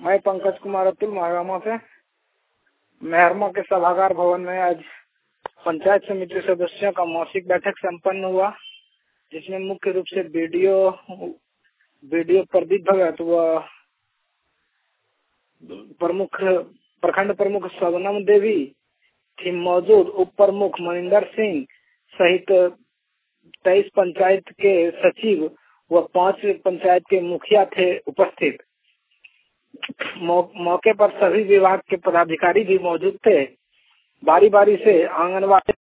मैं पंकज कुमार अतुल महागामा से मेहरमा के सभागार भवन में आज पंचायत समिति सदस्यों का मासिक बैठक संपन्न हुआ, जिसमें मुख्य रूप से बीडीओ प्रदीप भगत व प्रखंड प्रमुख सवनम देवी थी मौजूद। उप प्रमुख मनिंदर सिंह सहित 23 पंचायत के सचिव व 5 पंचायत के मुखिया थे उपस्थित। मौके पर सभी विभाग के पदाधिकारी भी मौजूद थे। बारी बारी से आंगनबाड़ी